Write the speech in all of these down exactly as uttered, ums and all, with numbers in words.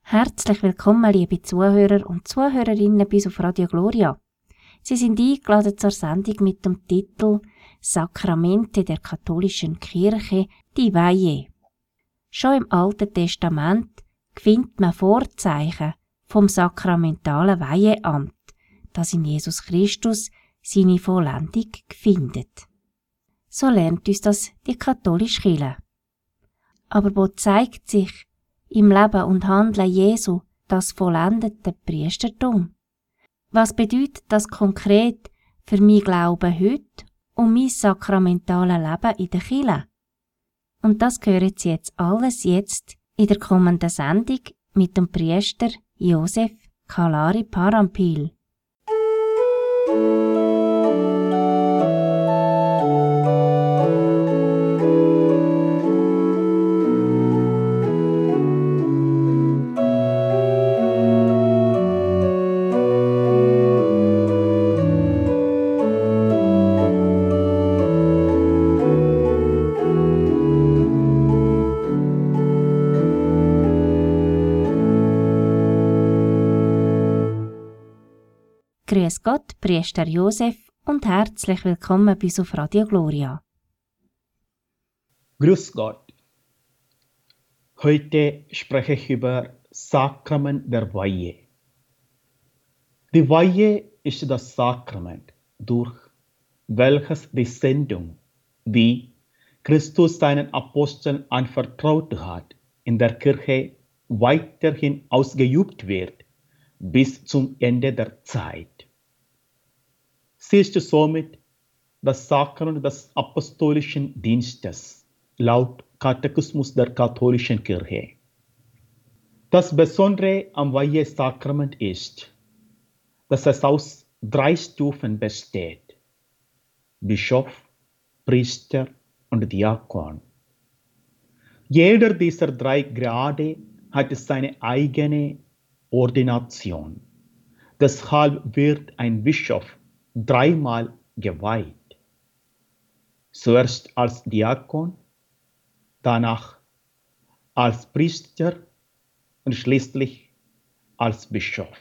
Herzlich willkommen, liebe Zuhörer und Zuhörerinnen bis auf Radio Gloria. Sie sind eingeladen zur Sendung mit dem Titel Sakramente der katholischen Kirche, die Weihe. Schon im Alten Testament findet man Vorzeichen vom sakramentalen Weiheamt, das in Jesus Christus seine Vollendung findet. So lernt uns das die katholische Kirche. Aber wo zeigt sich im Leben und Handeln Jesu das vollendete Priestertum? Was bedeutet das konkret für mein Glauben heute und mein sakramentales Leben in der Kirche? Und das hören Sie jetzt alles jetzt in der kommenden Sendung mit dem Priester Josef Kalari Parampil. Grüß Gott, Priester Josef, und herzlich willkommen bis auf Radio Gloria. Grüß Gott. Heute spreche ich über Sakrament der Weihe. Die Weihe ist das Sakrament, durch welches die Sendung, die Christus seinen Aposteln anvertraut hat, in der Kirche weiterhin ausgeübt wird, bis zum Ende der Zeit. Sie ist somit das Sakrament des apostolischen Dienstes, laut Katechismus der katholischen Kirche. Das Besondere am Weihesakrament ist, dass es aus drei Stufen besteht: Bischof, Priester und Diakon. Jeder dieser drei Grade hat seine eigene Ordination. Deshalb wird ein Bischof dreimal geweiht. Zuerst als Diakon, danach als Priester und schließlich als Bischof.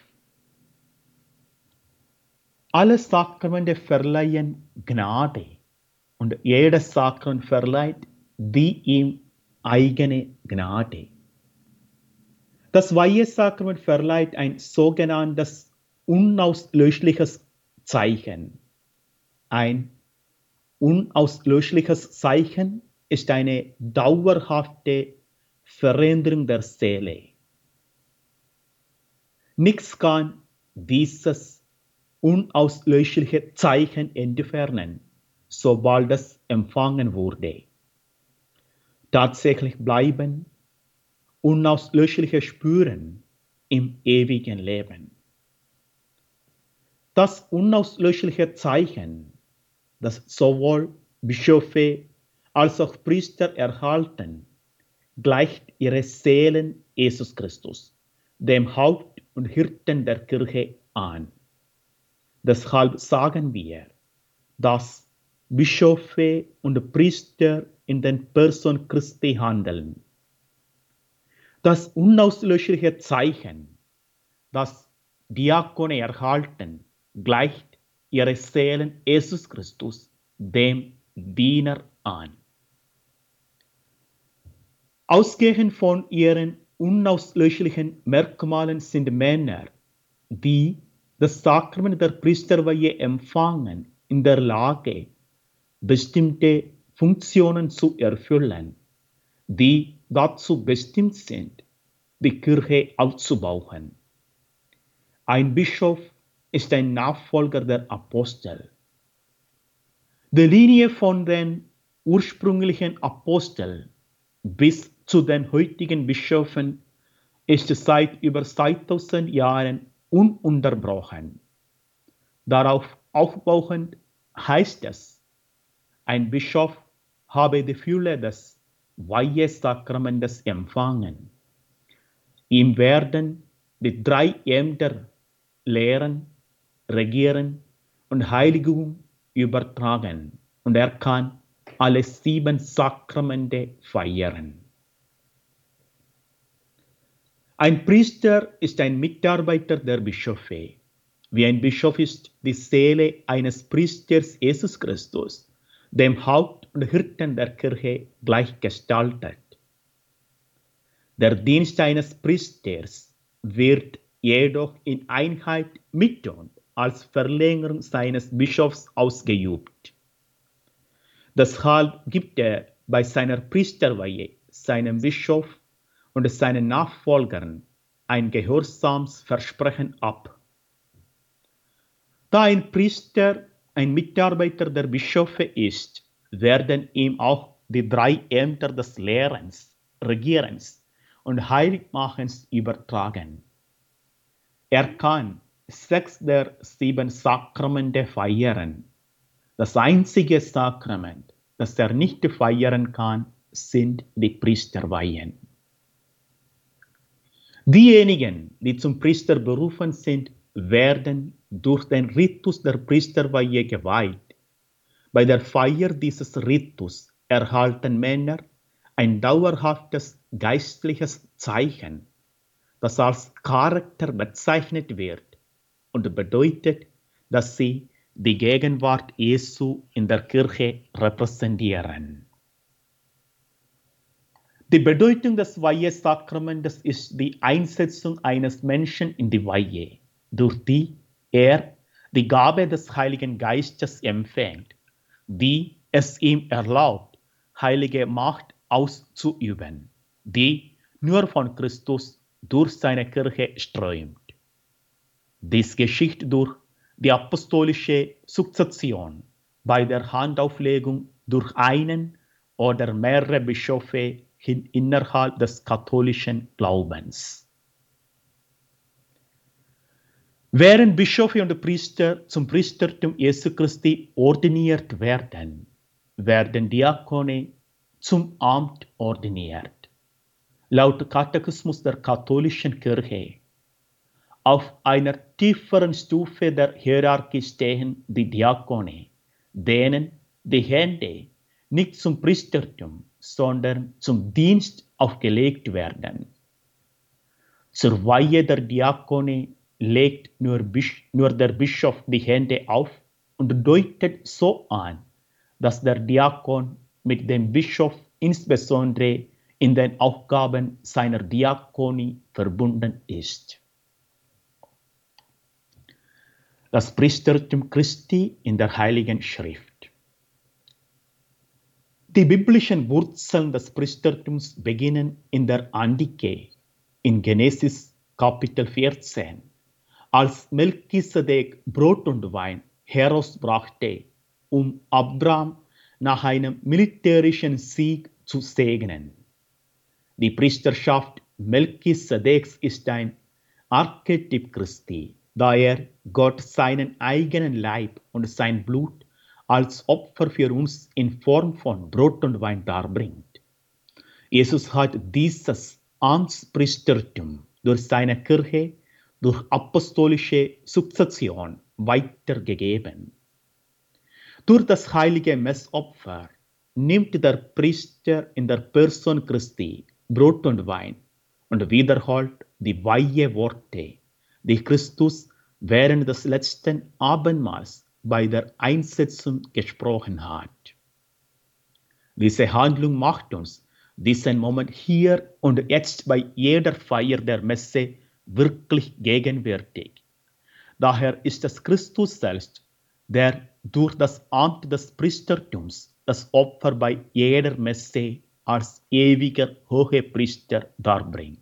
Alle Sakramente verleihen Gnade und jedes Sakrament verleiht die ihm eigene Gnade. Das Weihesakrament verleiht ein sogenanntes unauslöschliches Zeichen. Ein unauslöschliches Zeichen ist eine dauerhafte Veränderung der Seele. Nichts kann dieses unauslöschliche Zeichen entfernen, sobald es empfangen wurde. Tatsächlich bleiben unauslöschliche Spuren im ewigen Leben. Das unauslöschliche Zeichen, das sowohl Bischöfe als auch Priester erhalten, gleicht ihre Seelen Jesus Christus, dem Haupt und Hirten der Kirche, an. Deshalb sagen wir, dass Bischöfe und Priester in den Person Christi handeln. Das unauslöschliche Zeichen, das Diakone erhalten, gleicht ihre Seelen Jesus Christus, dem Diener, an. Ausgehend von ihren unauslöschlichen Merkmalen sind Männer, die das Sakrament der Priesterweihe empfangen, in der Lage, bestimmte Funktionen zu erfüllen, die dazu bestimmt sind, die Kirche aufzubauen. Ein Bischof ist ein Nachfolger der Apostel. Die Linie von den ursprünglichen Aposteln bis zu den heutigen Bischöfen ist seit über zweitausend Jahren ununterbrochen. Darauf aufbauend heißt es, ein Bischof habe die Fülle des Weihesakramentes empfangen. Ihm werden die drei Ämter Lehren, Regieren und Heiligung übertragen und er kann alle sieben Sakramente feiern. Ein Priester ist ein Mitarbeiter der Bischöfe. Wie ein Bischof ist die Seele eines Priesters Jesus Christus, dem Haupt und Hirten der Kirche, gleichgestaltet. Der Dienst eines Priesters wird jedoch in Einheit mit und als Verlängerung seines Bischofs ausgeübt. Deshalb gibt er bei seiner Priesterweihe seinem Bischof und seinen Nachfolgern ein Gehorsamsversprechen ab. Da ein Priester ein Mitarbeiter der Bischöfe ist, werden ihm auch die drei Ämter des Lehrens, Regierens und Heiligmachens übertragen. Er kann sechs der sieben Sakramente feiern. Das einzige Sakrament, das er nicht feiern kann, sind die Priesterweihen. Diejenigen, die zum Priester berufen sind, werden durch den Ritus der Priesterweihe geweiht. Bei der Feier dieses Ritus erhalten Männer ein dauerhaftes geistliches Zeichen, das als Charakter bezeichnet wird und bedeutet, dass sie die Gegenwart Jesu in der Kirche repräsentieren. Die Bedeutung des Weihesakramentes ist die Einsetzung eines Menschen in die Weihe, durch die er die Gabe des Heiligen Geistes empfängt, die es ihm erlaubt, heilige Macht auszuüben, die nur von Christus durch seine Kirche strömt. Dies geschieht durch die apostolische Sukzession bei der Handauflegung durch einen oder mehrere Bischöfe hin innerhalb des katholischen Glaubens. Während Bischöfe und Priester zum Priestertum Jesu Christi ordiniert werden, werden Diakone zum Amt ordiniert. Laut Katechismus der katholischen Kirche auf einer tieferen Stufe der Hierarchie stehen die Diakone, denen die Hände nicht zum Priestertum, sondern zum Dienst aufgelegt werden. Zur Weihe der Diakone legt nur, nur der Bischof die Hände auf und deutet so an, dass der Diakon mit dem Bischof insbesondere in den Aufgaben seiner Diakonie verbunden ist. Das Priestertum Christi in der Heiligen Schrift. Die biblischen Wurzeln des Priestertums beginnen in der Antike, in Genesis Kapitel vierzehn, als Melchisedek Brot und Wein herausbrachte, um Abraham nach einem militärischen Sieg zu segnen. Die Priesterschaft Melchisedeks ist ein Archetyp Christi, da er Gott seinen eigenen Leib und sein Blut als Opfer für uns in Form von Brot und Wein darbringt. Jesus hat dieses Amtspriestertum durch seine Kirche, durch apostolische Sukzession weitergegeben. Durch das heilige Messopfer nimmt der Priester in der Person Christi Brot und Wein und wiederholt die Weiheworte, die Christus während des letzten Abendmahls bei der Einsetzung gesprochen hat. Diese Handlung macht uns diesen Moment hier und jetzt bei jeder Feier der Messe wirklich gegenwärtig. Daher ist es Christus selbst, der durch das Amt des Priestertums das Opfer bei jeder Messe als ewiger Hohepriester darbringt.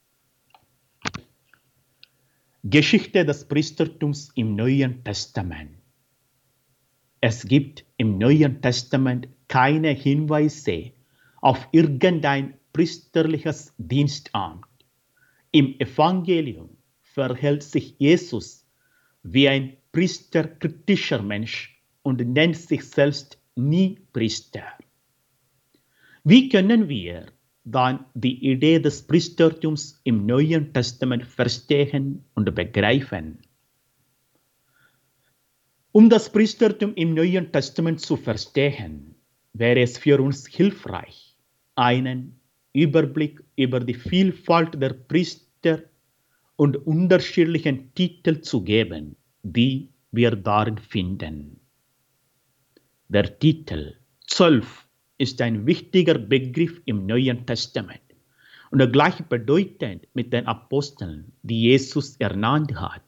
Geschichte des Priestertums im Neuen Testament. Es gibt im Neuen Testament keine Hinweise auf irgendein priesterliches Dienstamt. Im Evangelium verhält sich Jesus wie ein priesterkritischer Mensch und nennt sich selbst nie Priester. Wie können wir dann die Idee des Priestertums im Neuen Testament verstehen und begreifen? Um das Priestertum im Neuen Testament zu verstehen, wäre es für uns hilfreich, einen Überblick über die Vielfalt der Priest- Charakter und unterschiedlichen Titel zu geben, die wir darin finden. Der Titel zwölf ist ein wichtiger Begriff im Neuen Testament und gleichbedeutend mit den Aposteln, die Jesus ernannt hat.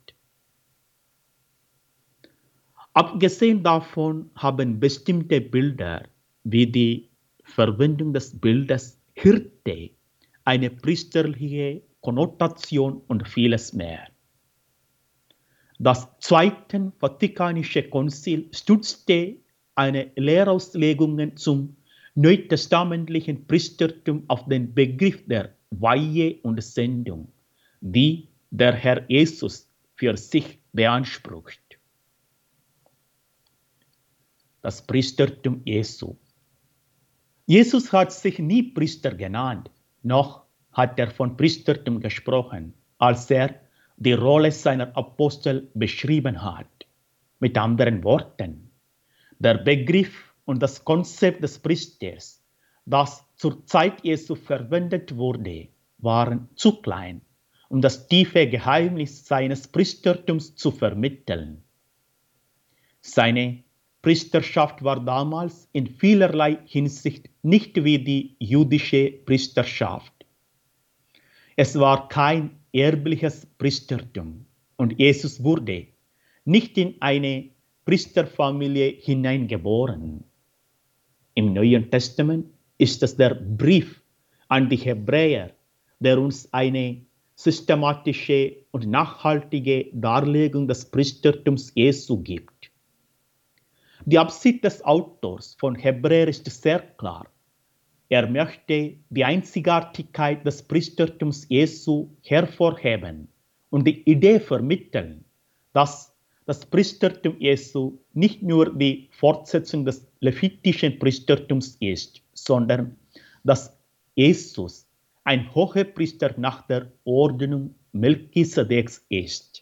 Abgesehen davon haben bestimmte Bilder wie die Verwendung des Bildes Hirte eine priesterliche Konnotation und vieles mehr. Das Zweite Vatikanische Konzil stützte eine Lehrauslegungen zum neutestamentlichen Priestertum auf den Begriff der Weihe und Sendung, die der Herr Jesus für sich beansprucht. Das Priestertum Jesu. Jesus hat sich nie Priester genannt, noch hat er von Priestertum gesprochen, als er die Rolle seiner Apostel beschrieben hat. Mit anderen Worten, der Begriff und das Konzept des Priesters, das zur Zeit Jesu verwendet wurde, waren zu klein, um das tiefe Geheimnis seines Priestertums zu vermitteln. Seine Priesterschaft war damals in vielerlei Hinsicht nicht wie die jüdische Priesterschaft. Es war kein erbliches Priestertum und Jesus wurde nicht in eine Priesterfamilie hineingeboren. Im Neuen Testament ist es der Brief an die Hebräer, der uns eine systematische und nachhaltige Darlegung des Priestertums Jesu gibt. Die Absicht des Autors von Hebräer ist sehr klar. Er möchte die Einzigartigkeit des Priestertums Jesu hervorheben und die Idee vermitteln, dass das Priestertum Jesu nicht nur die Fortsetzung des levitischen Priestertums ist, sondern dass Jesus ein Hohepriester nach der Ordnung Melchisedeks ist.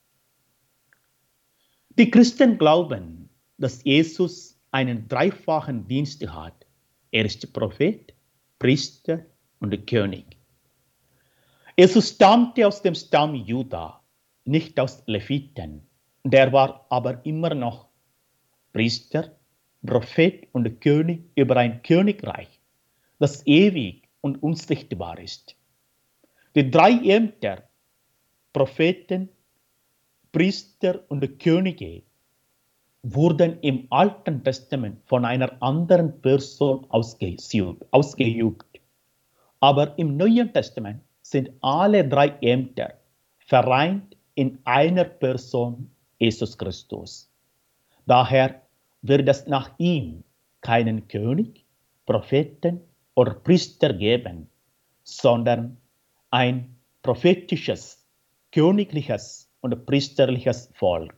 Die Christen glauben, dass Jesus einen dreifachen Dienst hat. Er ist Prophet, Priester und König. Jesus stammte aus dem Stamm Juda, nicht aus Leviten. Der war aber immer noch Priester, Prophet und König über ein Königreich, das ewig und unsichtbar ist. Die drei Ämter, Propheten, Priester und Könige, wurden im Alten Testament von einer anderen Person ausgeübt. Aber im Neuen Testament sind alle drei Ämter vereint in einer Person, Jesus Christus. Daher wird es nach ihm keinen König, Propheten oder Priester geben, sondern ein prophetisches, königliches und priesterliches Volk.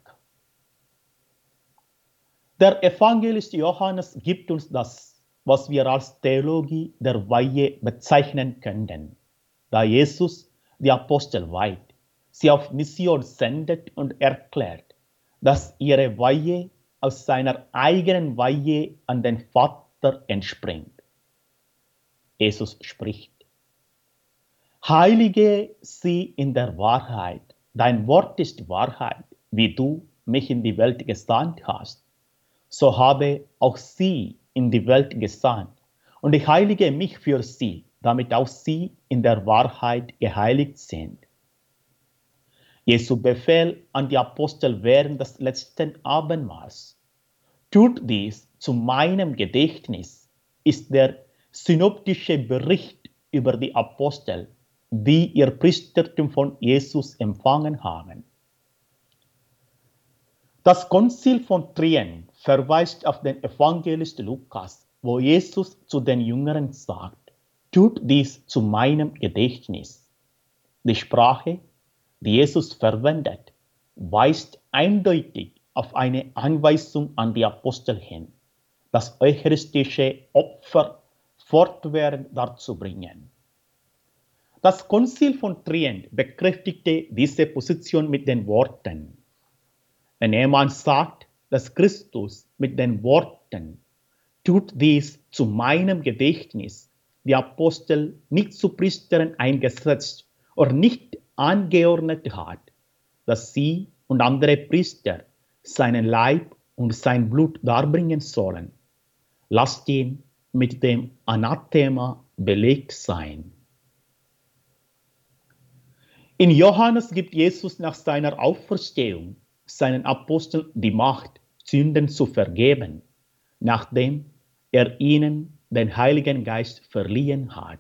Der Evangelist Johannes gibt uns das, was wir als Theologie der Weihe bezeichnen können, da Jesus die Apostel weiht, sie auf Mission sendet und erklärt, dass ihre Weihe aus seiner eigenen Weihe an den Vater entspringt. Jesus spricht: Heilige sie in der Wahrheit, dein Wort ist Wahrheit, wie du mich in die Welt gesandt hast. So habe auch sie in die Welt gesandt, und ich heilige mich für sie, damit auch sie in der Wahrheit geheiligt sind. Jesu Befehl an die Apostel während des letzten Abendmahls: Tut dies zu meinem Gedächtnis, ist der synoptische Bericht über die Apostel, die ihr Priestertum von Jesus empfangen haben. Das Konzil von Trient verweist auf den Evangelist Lukas, wo Jesus zu den Jüngern sagt: Tut dies zu meinem Gedächtnis. Die Sprache, die Jesus verwendet, weist eindeutig auf eine Anweisung an die Apostel hin, das eucharistische Opfer fortwährend darzubringen. Das Konzil von Trient bekräftigte diese Position mit den Worten: Wenn jemand sagt, dass Christus mit den Worten tut dies zu meinem Gedächtnis, die Apostel nicht zu Priestern eingesetzt oder nicht angeordnet hat, dass sie und andere Priester seinen Leib und sein Blut darbringen sollen, lasst ihn mit dem Anathema belegt sein. In Johannes gibt Jesus nach seiner Auferstehung seinen Aposteln die Macht, Sünden zu vergeben, nachdem er ihnen den Heiligen Geist verliehen hat.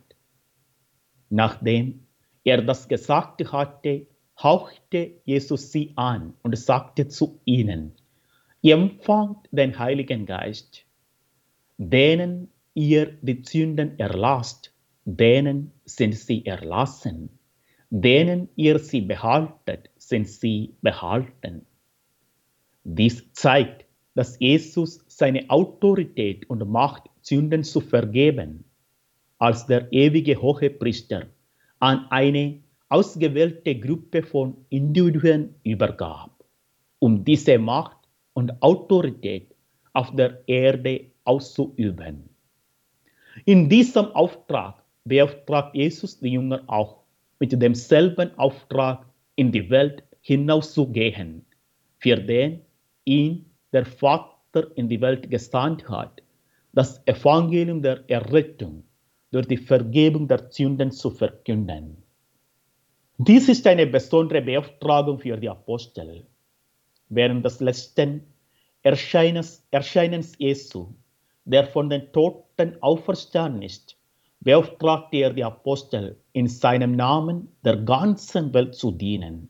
Nachdem er das gesagt hatte, hauchte Jesus sie an und sagte zu ihnen: Empfangt den Heiligen Geist. Denen ihr die Sünden erlasst, denen sind sie erlassen. Denen ihr sie behaltet, sind sie behalten. Dies zeigt, dass Jesus seine Autorität und Macht, Sünden zu vergeben, als der ewige Hohepriester an eine ausgewählte Gruppe von Individuen übergab, um diese Macht und Autorität auf der Erde auszuüben. In diesem Auftrag beauftragt Jesus die Jünger auch, mit demselben Auftrag in die Welt hinauszugehen, für den ihn der Vater in die Welt gesandt hat, das Evangelium der Errettung durch die Vergebung der Sünden zu verkünden. Dies ist eine besondere Beauftragung für die Apostel. Während des letzten Erscheinens, Erscheinens Jesu, der von den Toten auferstanden ist, beauftragte er die Apostel, in seinem Namen der ganzen Welt zu dienen.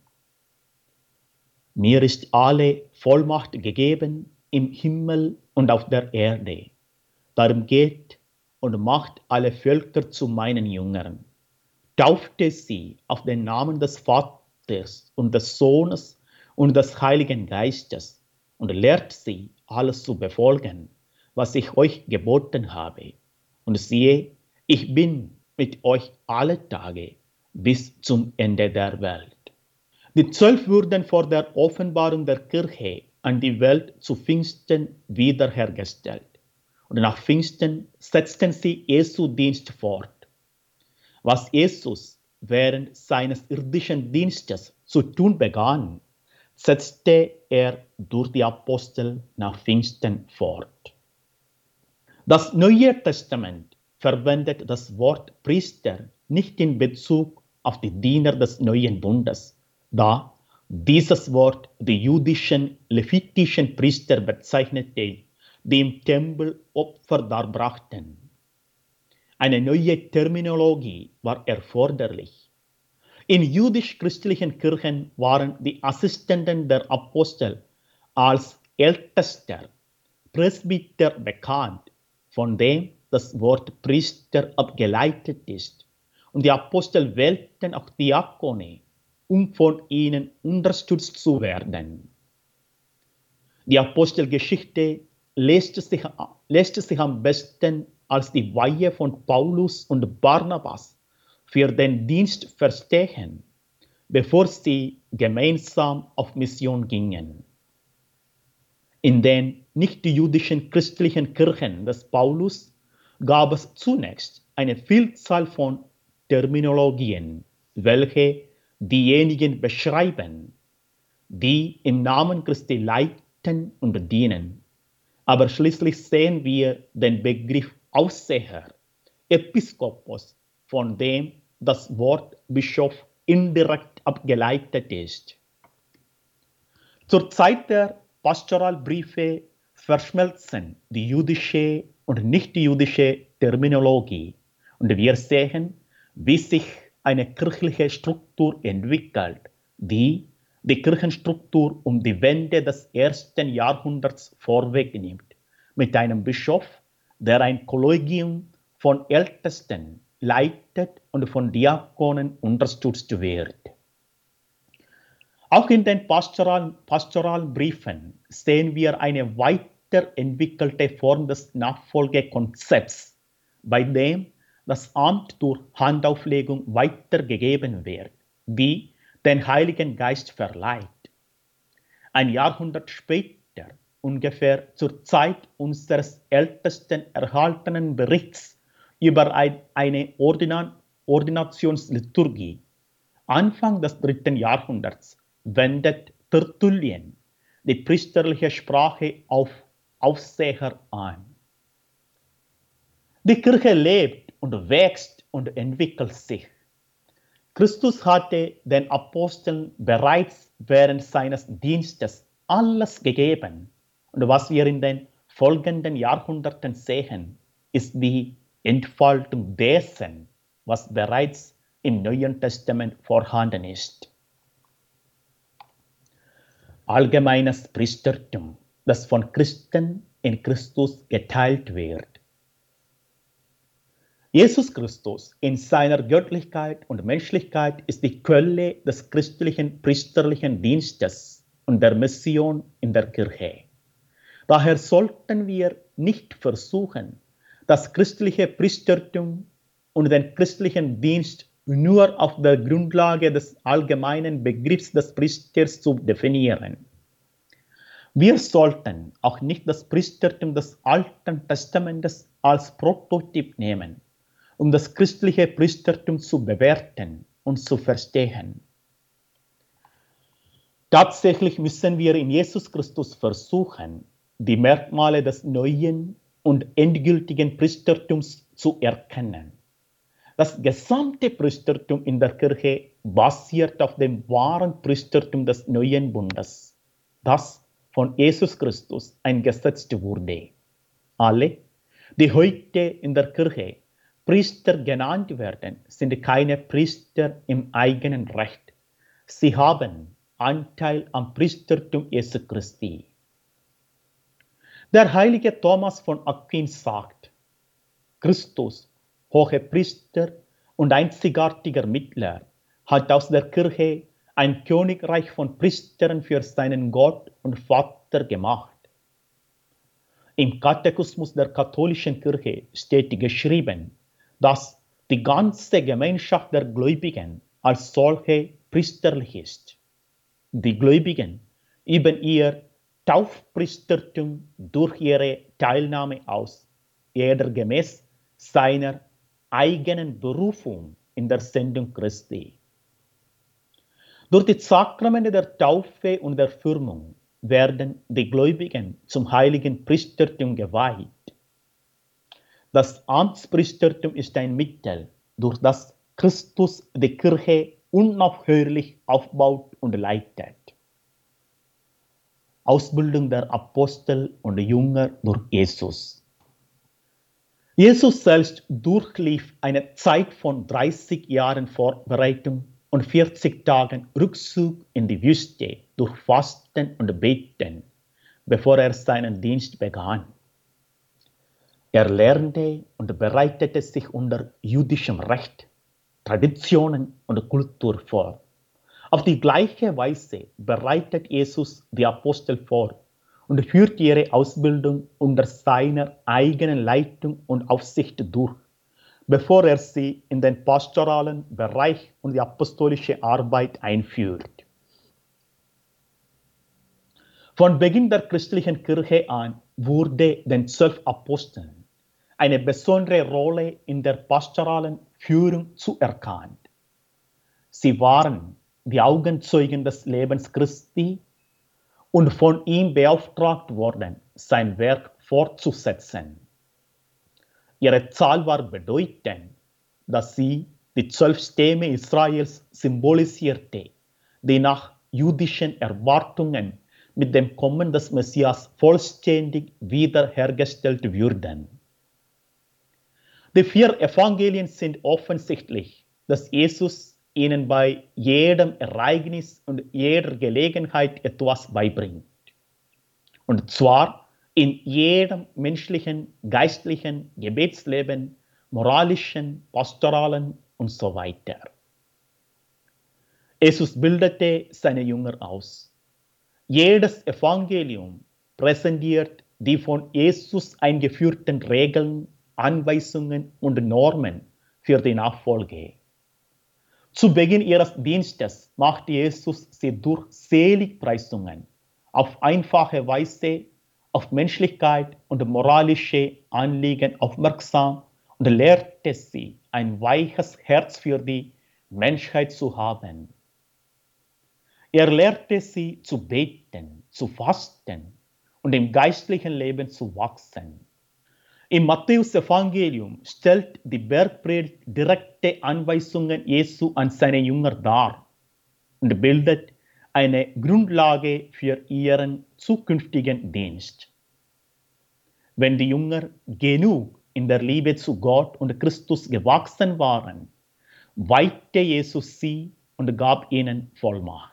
Mir ist alle Vollmacht gegeben im Himmel und auf der Erde. Darum geht und macht alle Völker zu meinen Jüngern. Taufte sie auf den Namen des Vaters und des Sohnes und des Heiligen Geistes und lehrt sie, alles zu befolgen, was ich euch geboten habe. Und siehe, ich bin mit euch alle Tage bis zum Ende der Welt. Die Zwölf wurden vor der Offenbarung der Kirche an die Welt zu Pfingsten wiederhergestellt. Und nach Pfingsten setzten sie Jesu Dienst fort. Was Jesus während seines irdischen Dienstes zu tun begann, setzte er durch die Apostel nach Pfingsten fort. Das Neue Testament verwendet das Wort Priester nicht in Bezug auf die Diener des Neuen Bundes, da dieses Wort die jüdischen, levitischen Priester bezeichnete, die im Tempel Opfer darbrachten. Eine neue Terminologie war erforderlich. In jüdisch-christlichen Kirchen waren die Assistenten der Apostel als Ältester, Presbyter bekannt, von dem das Wort Priester abgeleitet ist. Und die Apostel wählten auch Diakone, um von ihnen unterstützt zu werden. Die Apostelgeschichte lässt sich, lässt sich am besten als die Weihe von Paulus und Barnabas für den Dienst verstehen, bevor sie gemeinsam auf Mission gingen. In den nicht-jüdischen christlichen Kirchen des Paulus gab es zunächst eine Vielzahl von Terminologien, welche diejenigen beschreiben, die im Namen Christi leiten und dienen. Aber schließlich sehen wir den Begriff Aufseher, Episkopos, von dem das Wort Bischof indirekt abgeleitet ist. Zur Zeit der Pastoralbriefe verschmelzen die jüdische und nicht-jüdische Terminologie und wir sehen, wie sich eine kirchliche Struktur entwickelt, die die Kirchenstruktur um die Wende des ersten Jahrhunderts vorwegnimmt, mit einem Bischof, der ein Kollegium von Ältesten leitet und von Diakonen unterstützt wird. Auch in den pastoralen, pastoralen Briefen sehen wir eine weiterentwickelte Form des Nachfolgekonzepts, bei dem das Amt durch Handauflegung weitergegeben wird, die den Heiligen Geist verleiht. Ein Jahrhundert später, ungefähr zur Zeit unseres ältesten erhaltenen Berichts über ein, eine Ordina- Ordinationsliturgie, Anfang des dritten Jahrhunderts wendet Tertullien die priesterliche Sprache auf Aufseher an. Die Kirche lebt und wächst und entwickelt sich. Christus hatte den Aposteln bereits während seines Dienstes alles gegeben. Und was wir in den folgenden Jahrhunderten sehen, ist die Entfaltung dessen, was bereits im Neuen Testament vorhanden ist. Allgemeines Priestertum, das von Christen in Christus geteilt wird. Jesus Christus in seiner Göttlichkeit und Menschlichkeit ist die Quelle des christlichen priesterlichen Dienstes und der Mission in der Kirche. Daher sollten wir nicht versuchen, das christliche Priestertum und den christlichen Dienst nur auf der Grundlage des allgemeinen Begriffs des Priesters zu definieren. Wir sollten auch nicht das Priestertum des Alten Testamentes als Prototyp nehmen, um das christliche Priestertum zu bewerten und zu verstehen. Tatsächlich müssen wir in Jesus Christus versuchen, die Merkmale des neuen und endgültigen Priestertums zu erkennen. Das gesamte Priestertum in der Kirche basiert auf dem wahren Priestertum des neuen Bundes, das von Jesus Christus eingesetzt wurde. Alle, die heute in der Kirche Priester genannt werden, sind keine Priester im eigenen Recht. Sie haben Anteil am Priestertum Jesu Christi. Der heilige Thomas von Aquin sagt, Christus, Hohepriester und einzigartiger Mittler, hat aus der Kirche ein Königreich von Priestern für seinen Gott und Vater gemacht. Im Katechismus der katholischen Kirche steht geschrieben, dass die ganze Gemeinschaft der Gläubigen als solche priesterlich ist. Die Gläubigen üben ihr Taufpriestertum durch ihre Teilnahme aus, jeder gemäß seiner eigenen Berufung in der Sendung Christi. Durch die Sakramente der Taufe und der Firmung werden die Gläubigen zum heiligen Priestertum geweiht. Das Amtspriestertum ist ein Mittel, durch das Christus die Kirche unaufhörlich aufbaut und leitet. Ausbildung der Apostel und Jünger durch Jesus. Jesus selbst durchlief eine Zeit von dreißig Jahren Vorbereitung und vierzig Tagen Rückzug in die Wüste durch Fasten und Beten, bevor er seinen Dienst begann. Er lernte und bereitete sich unter jüdischem Recht, Traditionen und Kultur vor. Auf die gleiche Weise bereitet Jesus die Apostel vor und führt ihre Ausbildung unter seiner eigenen Leitung und Aufsicht durch, bevor er sie in den pastoralen Bereich und die apostolische Arbeit einführt. Von Beginn der christlichen Kirche an wurde den zwölf Aposteln eine besondere Rolle in der pastoralen Führung zuerkannt. Sie waren die Augenzeugen des Lebens Christi und von ihm beauftragt worden, sein Werk fortzusetzen. Ihre Zahl war bedeutend, dass sie die zwölf Stämme Israels symbolisierte, die nach jüdischen Erwartungen mit dem Kommen des Messias vollständig wiederhergestellt würden. Die vier Evangelien sind offensichtlich, dass Jesus ihnen bei jedem Ereignis und jeder Gelegenheit etwas beibringt. Und zwar in jedem menschlichen, geistlichen, Gebetsleben, moralischen, pastoralen und so weiter. Jesus bildete seine Jünger aus. Jedes Evangelium präsentiert die von Jesus eingeführten Regeln, Anweisungen und Normen für die Nachfolge. Zu Beginn ihres Dienstes machte Jesus sie durch Seligpreisungen auf einfache Weise auf Menschlichkeit und moralische Anliegen aufmerksam und lehrte sie ein weiches Herz für die Menschheit zu haben. Er lehrte sie zu beten, zu fasten und im geistlichen Leben zu wachsen. Im Matthäus-Evangelium stellt die Bergpredigt direkte Anweisungen Jesu an seine Jünger dar und bildet eine Grundlage für ihren zukünftigen Dienst. Wenn die Jünger genug in der Liebe zu Gott und Christus gewachsen waren, weihte Jesus sie und gab ihnen Vollmacht.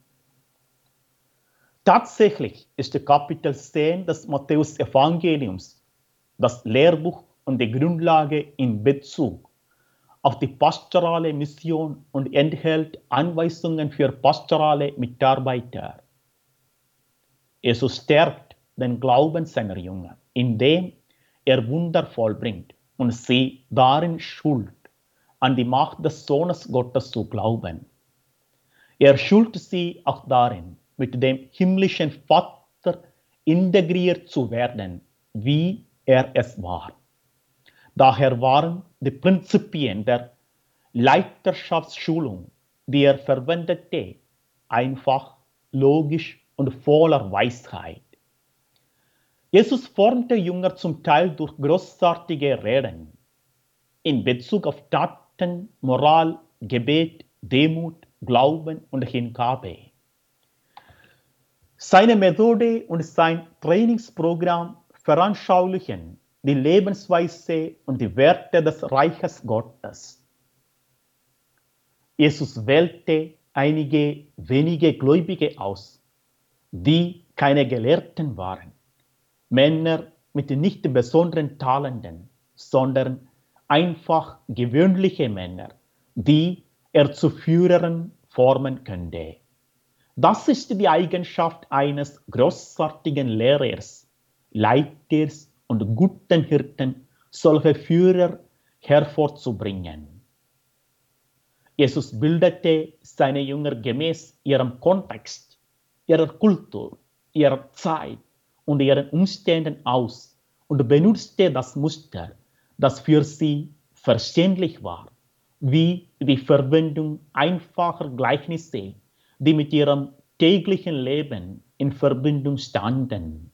Tatsächlich ist Kapitel zehn des Matthäus-Evangeliums das Lehrbuch und die Grundlage in Bezug auf die pastorale Mission und enthält Anweisungen für pastorale Mitarbeiter. Jesus stärkt den Glauben seiner Jünger, indem er Wunder vollbringt und sie darin schult, an die Macht des Sohnes Gottes zu glauben. Er schult sie auch darin, mit dem himmlischen Vater integriert zu werden, wie er es war. Daher waren die Prinzipien der Leiterschaftsschulung, die er verwendete, einfach, logisch und voller Weisheit. Jesus formte Jünger zum Teil durch großartige Reden in Bezug auf Taten, Moral, Gebet, Demut, Glauben und Hingabe. Seine Methode und sein Trainingsprogramm veranschaulichen die Lebensweise und die Werte des Reiches Gottes. Jesus wählte einige wenige Gläubige aus, die keine Gelehrten waren, Männer mit nicht besonderen Talenten, sondern einfach gewöhnliche Männer, die er zu Führern formen könnte. Das ist die Eigenschaft eines großartigen Lehrers, Leiters und guten Hirten, solche Führer hervorzubringen. Jesus bildete seine Jünger gemäß ihrem Kontext, ihrer Kultur, ihrer Zeit und ihren Umständen aus und benutzte das Muster, das für sie verständlich war, wie die Verwendung einfacher Gleichnisse, die mit ihrem täglichen Leben in Verbindung standen.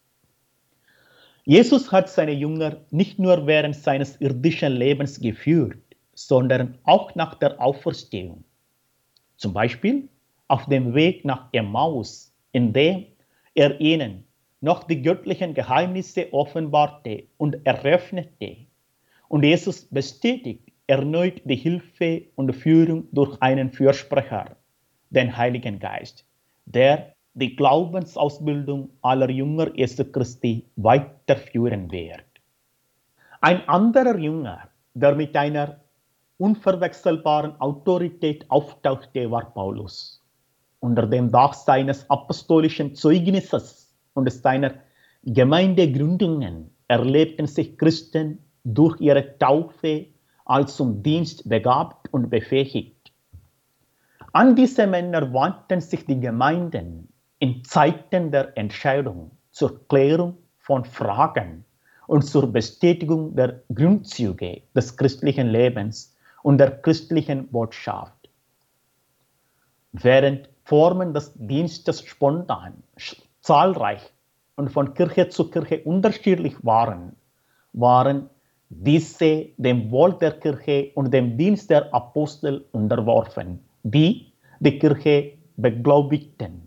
Jesus hat seine Jünger nicht nur während seines irdischen Lebens geführt, sondern auch nach der Auferstehung. Zum Beispiel auf dem Weg nach Emmaus, in dem er ihnen noch die göttlichen Geheimnisse offenbarte und eröffnete. Und Jesus bestätigt erneut die Hilfe und Führung durch einen Fürsprecher, den Heiligen Geist, der die Glaubensausbildung aller Jünger Jesu Christi weiterführen wird. Ein anderer Jünger, der mit einer unverwechselbaren Autorität auftauchte, war Paulus. Unter dem Dach seines apostolischen Zeugnisses und seiner Gemeindegründungen erlebten sich Christen durch ihre Taufe als zum Dienst begabt und befähigt. An diese Männer wandten sich die Gemeinden in Zeiten der Entscheidung zur Klärung von Fragen und zur Bestätigung der Grundzüge des christlichen Lebens und der christlichen Botschaft. Während Formen des Dienstes spontan, zahlreich und von Kirche zu Kirche unterschiedlich waren, waren diese dem Wohl der Kirche und dem Dienst der Apostel unterworfen, die die Kirche beglaubigten.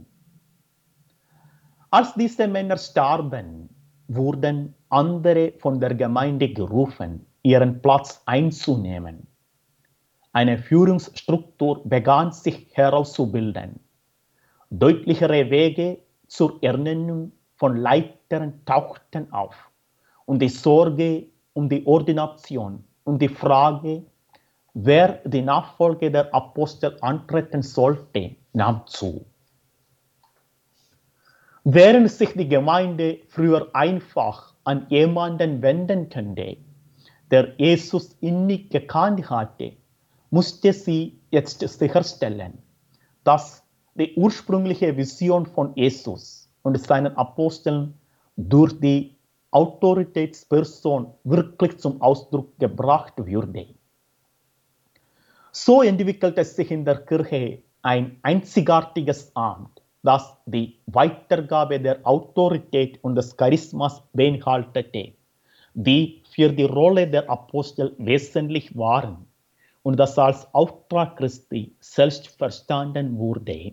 Als diese Männer starben, wurden andere von der Gemeinde gerufen, ihren Platz einzunehmen. Eine Führungsstruktur begann sich herauszubilden. Deutlichere Wege zur Ernennung von Leitern tauchten auf und die Sorge um die Ordination und die Frage, wer die Nachfolge der Apostel antreten sollte, nahm zu. Während sich die Gemeinde früher einfach an jemanden wenden konnte, der Jesus innig gekannt hatte, musste sie jetzt sicherstellen, dass die ursprüngliche Vision von Jesus und seinen Aposteln durch die Autoritätsperson wirklich zum Ausdruck gebracht würde. So entwickelte sich in der Kirche ein einzigartiges Amt, das die Weitergabe der Autorität und des Charismas beinhaltete, die für die Rolle der Apostel wesentlich waren und das als Auftrag Christi selbst verstanden wurde.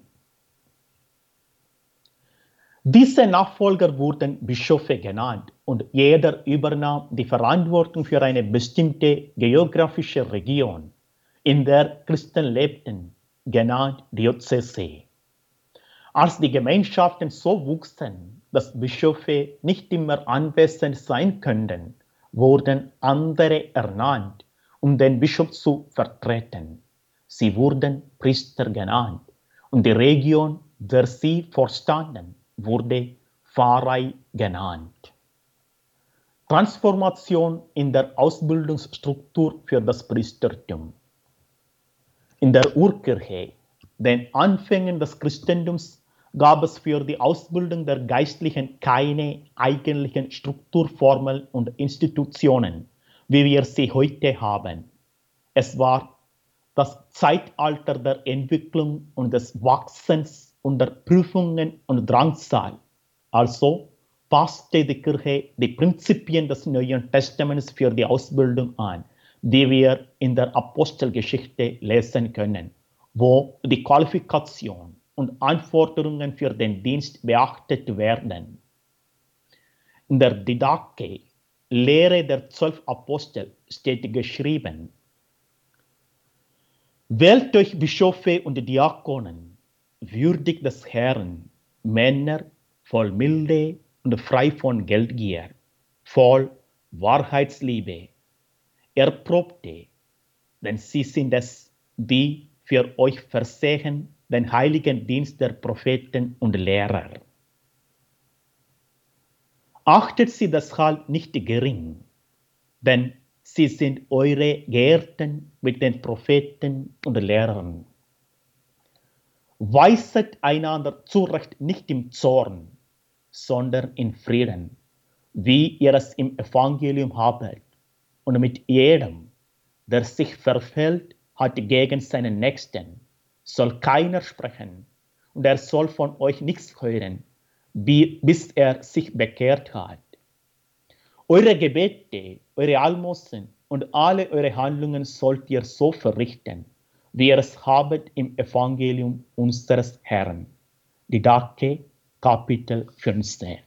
Diese Nachfolger wurden Bischöfe genannt und jeder übernahm die Verantwortung für eine bestimmte geografische Region, in der Christen lebten, genannt Diözese. Als die Gemeinschaften so wuchsen, dass Bischöfe nicht immer anwesend sein könnten, wurden andere ernannt, um den Bischof zu vertreten. Sie wurden Priester genannt und die Region, der sie vorstanden, wurde Pfarrei genannt. Transformation in der Ausbildungsstruktur für das Priestertum. In der Urkirche, den Anfängen des Christentums, gab es für die Ausbildung der Geistlichen keine eigentlichen Strukturformeln und Institutionen, wie wir sie heute haben. Es war das Zeitalter der Entwicklung und des Wachsens unter Prüfungen und Drangsal. Also passte die Kirche die Prinzipien des Neuen Testaments für die Ausbildung an, die wir in der Apostelgeschichte lesen können, wo die Qualifikation und Anforderungen für den Dienst beachtet werden. In der Didache, Lehre der zwölf Apostel, steht geschrieben: Wählt euch Bischöfe und Diakonen, würdig des Herrn, Männer voll Milde und frei von Geldgier, voll Wahrheitsliebe, Erprobte, denn sie sind es, die für euch versehen den heiligen Dienst der Propheten und Lehrer. Achtet sie deshalb nicht gering, denn sie sind eure Geehrten mit den Propheten und Lehrern. Weiset einander zurecht nicht im Zorn, sondern in Frieden, wie ihr es im Evangelium habet, und mit jedem, der sich verfällt hat gegen seinen Nächsten, soll keiner sprechen, und er soll von euch nichts hören, bis er sich bekehrt hat. Eure Gebete, eure Almosen und alle eure Handlungen sollt ihr so verrichten, wie ihr es habet im Evangelium unseres Herrn. Didache, Kapitel fünfzehn.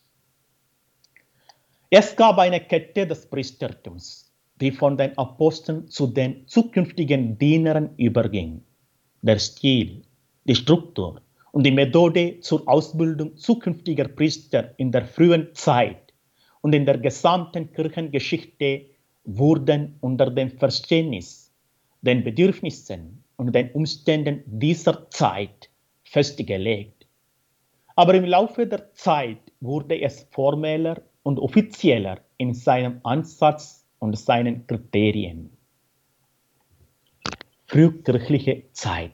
Es gab eine Kette des Priestertums, die von den Aposteln zu den zukünftigen Dienern überging. Der Stil, die Struktur und die Methode zur Ausbildung zukünftiger Priester in der frühen Zeit und in der gesamten Kirchengeschichte wurden unter dem Verständnis, den Bedürfnissen und den Umständen dieser Zeit festgelegt. Aber im Laufe der Zeit wurde es formeller und offizieller in seinem Ansatz und seinen Kriterien. Frühkirchliche Zeit.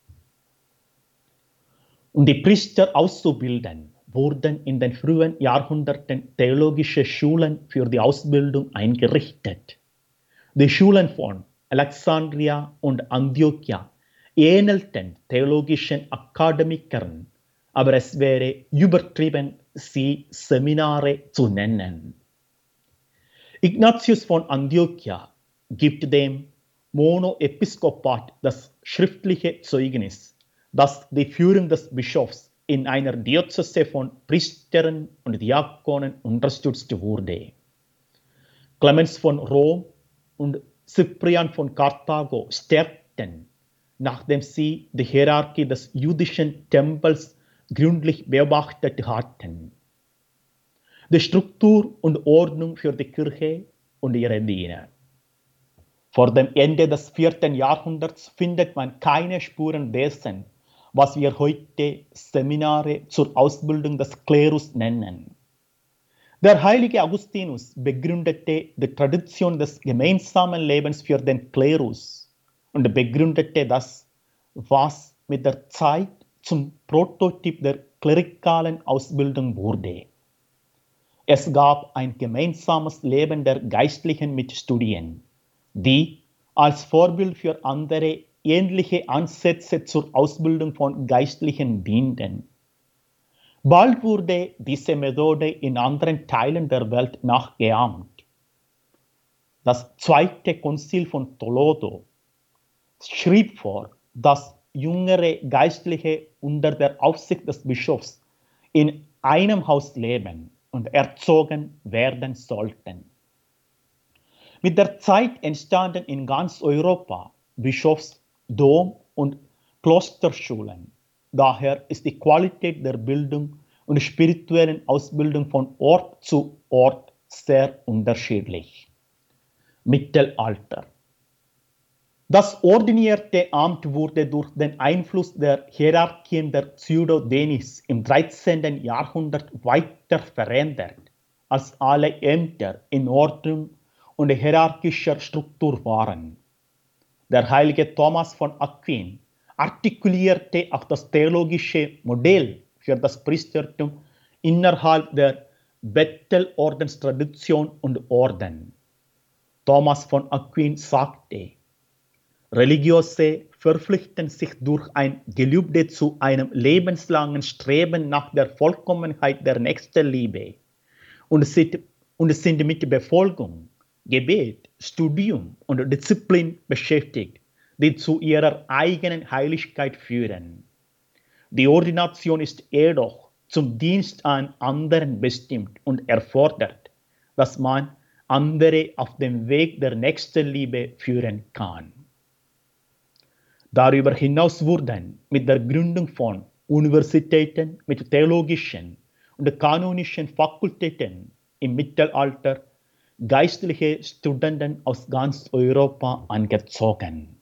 Um die Priester auszubilden, wurden in den frühen Jahrhunderten theologische Schulen für die Ausbildung eingerichtet. Die Schulen von Alexandria und Antiochia ähnelten theologischen Akademikern, aber es wäre übertrieben, sie Seminare zu nennen. Ignatius von Antiochia gibt dem Monoepiskopat das schriftliche Zeugnis, dass die Führung des Bischofs in einer Diözese von Priestern und Diakonen unterstützt wurde. Clemens von Rom und Cyprian von Karthago stärkten, nachdem sie die Hierarchie des jüdischen Tempels gründlich beobachtet hatten, die Struktur und Ordnung für die Kirche und ihre Diener. Vor dem Ende des vierten Jahrhunderts findet man keine Spuren dessen, was wir heute Seminare zur Ausbildung des Klerus nennen. Der heilige Augustinus begründete die Tradition des gemeinsamen Lebens für den Klerus und begründete das, was mit der Zeit zum Prototyp der klerikalen Ausbildung wurde. Es gab ein gemeinsames Leben der Geistlichen mit Studien, die als Vorbild für andere ähnliche Ansätze zur Ausbildung von Geistlichen dienten. Bald wurde diese Methode in anderen Teilen der Welt nachgeahmt. Das Zweite Konzil von Toledo schrieb vor, dass jüngere Geistliche unter der Aufsicht des Bischofs in einem Haus leben und erzogen werden sollten. Mit der Zeit entstanden in ganz Europa Bischofs-, Dom- und Klosterschulen. Daher ist die Qualität der Bildung und spirituellen Ausbildung von Ort zu Ort sehr unterschiedlich. Mittelalter. Das ordinierte Amt wurde durch den Einfluss der Hierarchien der Pseudo-Denis im dreizehnten Jahrhundert weiter verändert, als alle Ämter in Ordnung und hierarchischer Struktur waren. Der heilige Thomas von Aquin artikulierte auch das theologische Modell für das Priestertum innerhalb der Bettelordenstradition und Orden. Thomas von Aquin sagte, Religiöse verpflichten sich durch ein Gelübde zu einem lebenslangen Streben nach der Vollkommenheit der Nächstenliebe und sind, und sind mit Befolgung, Gebet, Studium und Disziplin beschäftigt, die zu ihrer eigenen Heiligkeit führen. Die Ordination ist jedoch zum Dienst an anderen bestimmt und erfordert, dass man andere auf dem Weg der Nächstenliebe führen kann. Darüber hinaus wurden mit der Gründung von Universitäten mit theologischen und kanonischen Fakultäten im Mittelalter geistliche Studenten aus ganz Europa angezogen.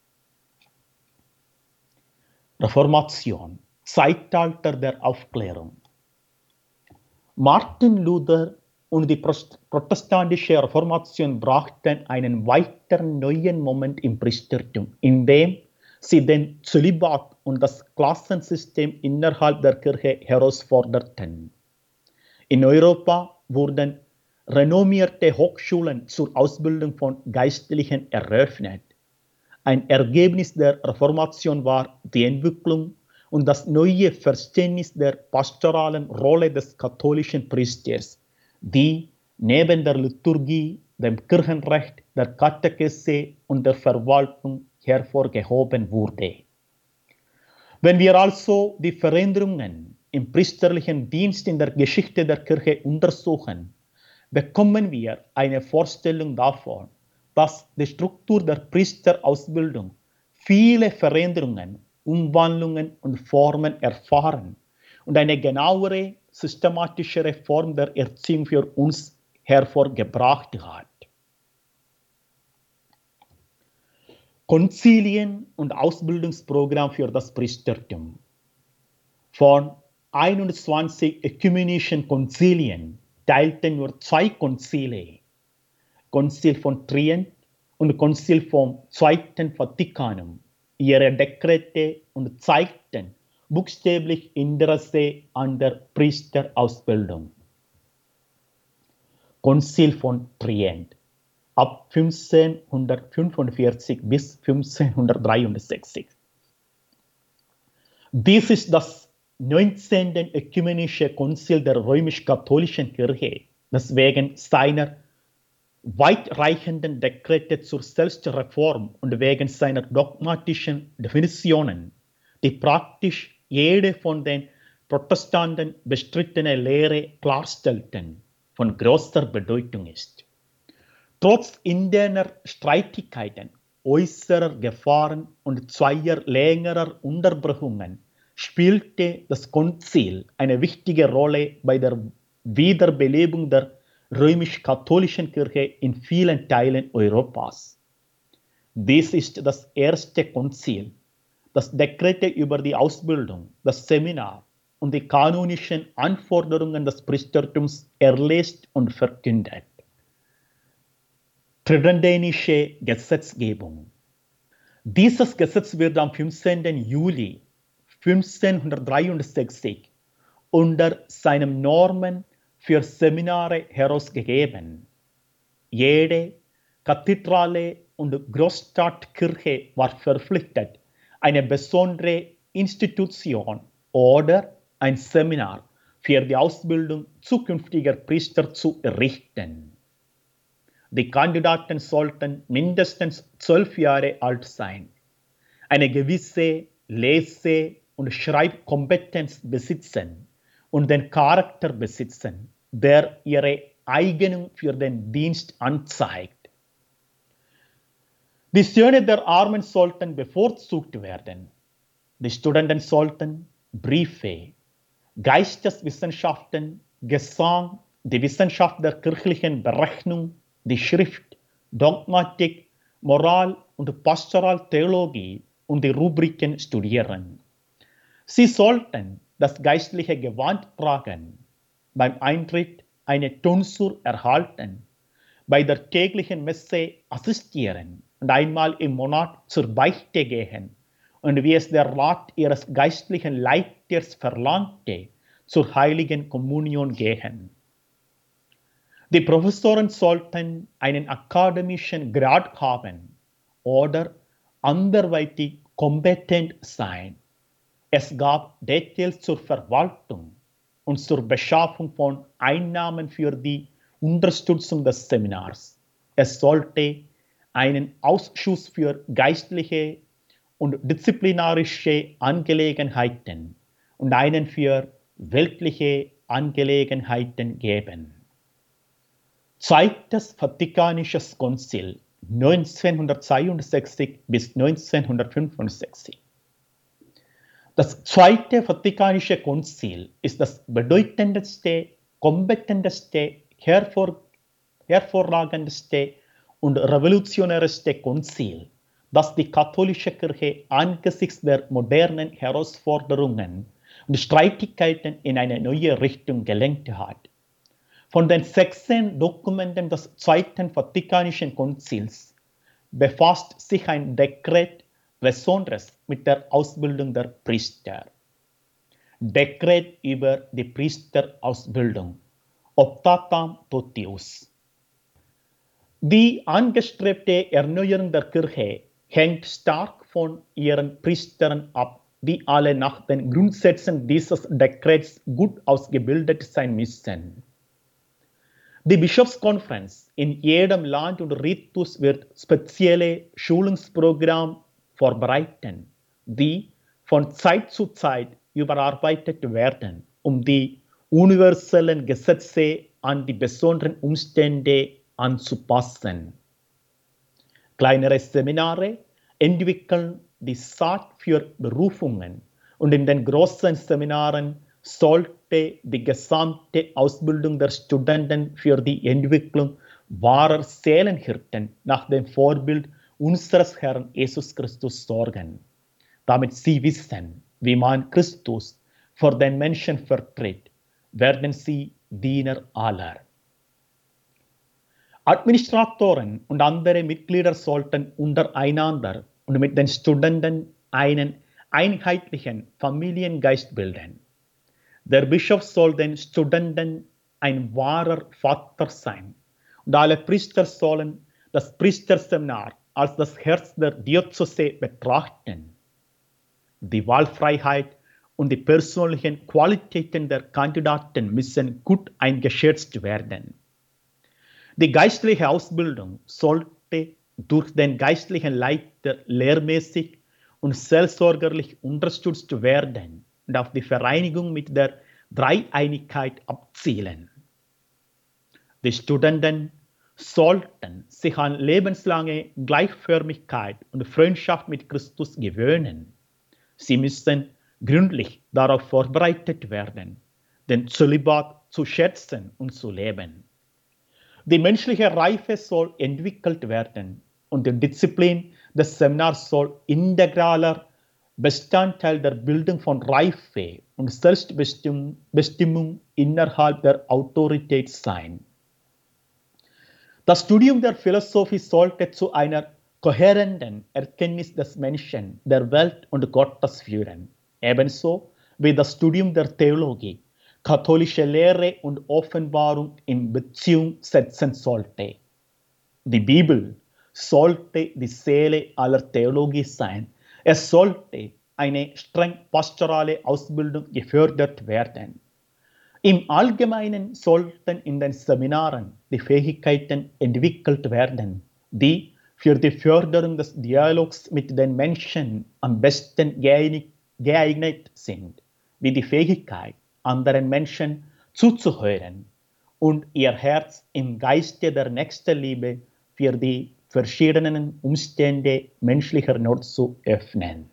Reformation, Zeitalter der Aufklärung. Martin Luther und die protestantische Reformation brachten einen weiteren neuen Moment im Priestertum, in dem sie den Zölibat und das Klassensystem innerhalb der Kirche herausforderten. In Europa wurden renommierte Hochschulen zur Ausbildung von Geistlichen eröffnet. Ein Ergebnis der Reformation war die Entwicklung und das neue Verständnis der pastoralen Rolle des katholischen Priesters, die neben der Liturgie, dem Kirchenrecht, der Katechese und der Verwaltung hervorgehoben wurde. Wenn wir also die Veränderungen im priesterlichen Dienst in der Geschichte der Kirche untersuchen, bekommen wir eine Vorstellung davon, dass die Struktur der Priesterausbildung viele Veränderungen, Umwandlungen und Formen erfahren und eine genauere, systematischere Form der Erziehung für uns hervorgebracht hat. Konzilien und Ausbildungsprogramm für das Priestertum. Von einundzwanzig ökumenischen Konzilien teilten nur zwei Konzile, Konzil von Trient und Konzil vom Zweiten Vatikanum, ihre Dekrete und zeigten buchstäblich Interesse an der Priesterausbildung. Konzil von Trient ab fünfzehnhundertfünfundvierzig bis fünfzehnhundertdreiundsechzig. Dies ist das neunzehnte Ökumenische Konzil der römisch-katholischen Kirche, das wegen seiner weitreichenden Dekrete zur Selbstreform und wegen seiner dogmatischen Definitionen, die praktisch jede von den Protestanten bestrittene Lehre klarstellten, von großer Bedeutung ist. Trotz interner Streitigkeiten, äußerer Gefahren und zweier längerer Unterbrechungen spielte das Konzil eine wichtige Rolle bei der Wiederbelebung der römisch-katholischen Kirche in vielen Teilen Europas. Dies ist das erste Konzil, das Dekrete über die Ausbildung, das Seminar und die kanonischen Anforderungen des Priestertums erlässt und verkündet. Tridentische Gesetzgebung. Dieses Gesetz wird am fünfzehnten Juli fünfzehnhundertdreiundsechzig unter seinen Normen für Seminare herausgegeben. Jede Kathedrale und Großstadtkirche war verpflichtet, eine besondere Institution oder ein Seminar für die Ausbildung zukünftiger Priester zu errichten. Die Kandidaten sollten mindestens zwölf Jahre alt sein, eine gewisse Lese- und Schreibkompetenz besitzen und den Charakter besitzen, der ihre Eignung für den Dienst anzeigt. Die Söhne der Armen sollten bevorzugt werden. Die Studenten sollten Briefe, Geisteswissenschaften, Gesang, die Wissenschaft der kirchlichen Berechnung, die Schrift, Dogmatik, Moral und Pastoraltheologie und die Rubriken studieren. Sie sollten das geistliche Gewand tragen, beim Eintritt eine Tonsur erhalten, bei der täglichen Messe assistieren und einmal im Monat zur Beichte gehen und wie es der Rat ihres geistlichen Leiters verlangte, zur heiligen Kommunion gehen. Die Professoren sollten einen akademischen Grad haben oder anderweitig kompetent sein. Es gab Details zur Verwaltung und zur Beschaffung von Einnahmen für die Unterstützung des Seminars. Es sollte einen Ausschuss für geistliche und disziplinarische Angelegenheiten und einen für weltliche Angelegenheiten geben. Zweites Vatikanisches Konzil neunzehnhundertzweiundsechzig bis neunzehnhundertfünfundsechzig. Das Zweite Vatikanische Konzil ist das bedeutendste, kompetenteste, hervor, hervorragendste und revolutionärste Konzil, das die katholische Kirche angesichts der modernen Herausforderungen und Streitigkeiten in eine neue Richtung gelenkt hat. Von den sechzehn Dokumenten des Zweiten Vatikanischen Konzils befasst sich ein Dekret besonders mit der Ausbildung der Priester. Dekret über die Priesterausbildung, Optatam Totius. Die angestrebte Erneuerung der Kirche hängt stark von ihren Priestern ab, die alle nach den Grundsätzen dieses Dekrets gut ausgebildet sein müssen. Die Bischofskonferenz in jedem Land und Ritus wird spezielle Schulungsprogramme vorbereiten, die von Zeit zu Zeit überarbeitet werden, um die universellen Gesetze an die besonderen Umstände anzupassen. Kleinere Seminare entwickeln die Saat für Berufungen und in den großen Seminaren sollte die gesamte Ausbildung der Studenten für die Entwicklung wahrer Seelenhirten nach dem Vorbild unseres Herrn Jesus Christus sorgen, damit sie wissen, wie man Christus vor den Menschen vertritt, werden sie Diener aller. Administratoren und andere Mitglieder sollten untereinander und mit den Studenten einen einheitlichen Familiengeist bilden. Der Bischof soll den Studenten ein wahrer Vater sein und alle Priester sollen das Priesterseminar als das Herz der Diözese betrachten. Die Wahlfreiheit und die persönlichen Qualitäten der Kandidaten müssen gut eingeschätzt werden. Die geistliche Ausbildung sollte durch den geistlichen Leiter lehrmäßig und seelsorgerlich unterstützt werden und auf die Vereinigung mit der Dreieinigkeit abzielen. Die Studenten sollten sich an lebenslange Gleichförmigkeit und Freundschaft mit Christus gewöhnen. Sie müssen gründlich darauf vorbereitet werden, den Zölibat zu schätzen und zu leben. Die menschliche Reife soll entwickelt werden und die Disziplin des Seminars soll integraler Bestandteil der Bildung von Reife und Selbstbestimmung innerhalb der Autorität sein. Das Studium der Philosophie sollte zu einer kohärenten Erkenntnis des Menschen, der Welt und Gottes führen, ebenso wie das Studium der Theologie katholische Lehre und Offenbarung in Beziehung setzen sollte. Die Bibel sollte die Seele aller Theologie sein. Es sollte eine streng pastorale Ausbildung gefördert werden. Im Allgemeinen sollten in den Seminaren die Fähigkeiten entwickelt werden, die für die Förderung des Dialogs mit den Menschen am besten geeignet sind, wie die Fähigkeit, anderen Menschen zuzuhören und ihr Herz im Geiste der Nächstenliebe für die verschiedenen Umstände menschlicher Not zu öffnen.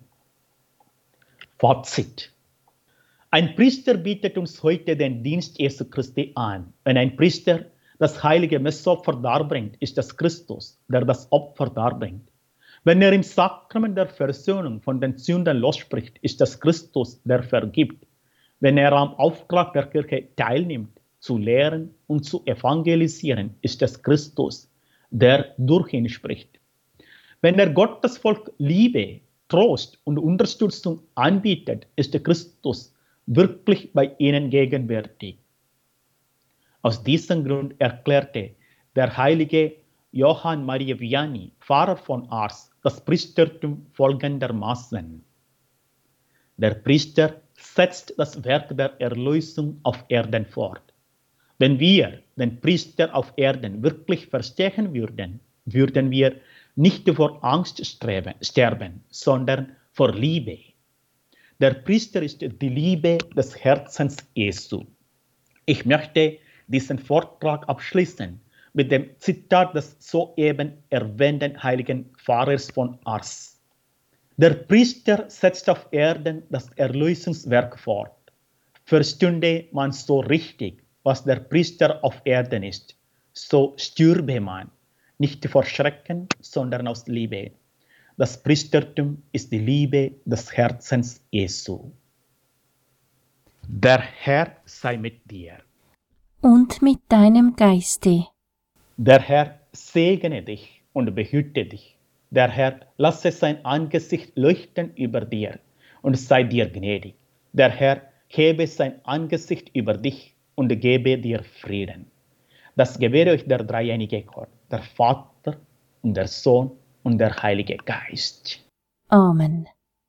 Fazit. Ein Priester bietet uns heute den Dienst Jesu Christi an. Wenn ein Priester das heilige Messopfer darbringt, ist es Christus, der das Opfer darbringt. Wenn er im Sakrament der Versöhnung von den Sünden losspricht, ist es Christus, der vergibt. Wenn er am Auftrag der Kirche teilnimmt, zu lehren und zu evangelisieren, ist es Christus, der durch ihn spricht. Wenn er Gottes Volk Liebe, Trost und Unterstützung anbietet, ist Christus wirklich bei ihnen gegenwärtig. Aus diesem Grund erklärte der heilige Johann Maria Vianney, Pfarrer von Ars, das Priestertum folgendermaßen: Der Priester setzt das Werk der Erlösung auf Erden fort. Wenn wir den Priester auf Erden wirklich verstehen würden, würden wir nicht vor Angst streben, sterben, sondern vor Liebe. Der Priester ist die Liebe des Herzens Jesu. Ich möchte diesen Vortrag abschließen mit dem Zitat des soeben erwähnten heiligen Pfarrers von Ars. Der Priester setzt auf Erden das Erlösungswerk fort. Verstünde man so richtig, was der Priester auf Erden ist, so stürbe man, nicht vor Schrecken, sondern aus Liebe. Das Priestertum ist die Liebe des Herzens Jesu. Der Herr sei mit dir. Und mit deinem Geiste. Der Herr segne dich und behüte dich. Der Herr lasse sein Angesicht leuchten über dir und sei dir gnädig. Der Herr hebe sein Angesicht über dich und gebe dir Frieden. Das gewähre euch der dreieinige Gott, der Vater und der Sohn und der Heilige Geist. Amen.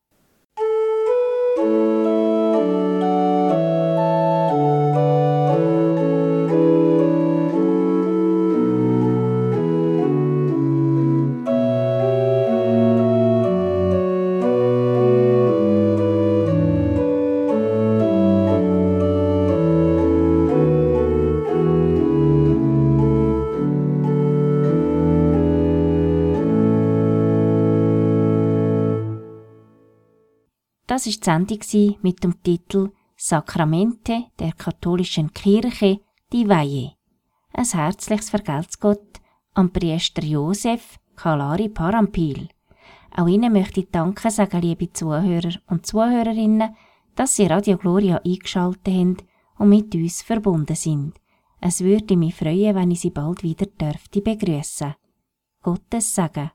Das war die Sendung mit dem Titel «Sakramente der katholischen Kirche, die Weihe». Ein herzliches Vergelt's Gott am Priester Josef Kalari Parampil. Auch Ihnen möchte ich Danke sagen, liebe Zuhörer und Zuhörerinnen, dass Sie Radio Gloria eingeschaltet haben und mit uns verbunden sind. Es würde mich freuen, wenn ich Sie bald wieder dürfte begrüßen. Gottes Segen.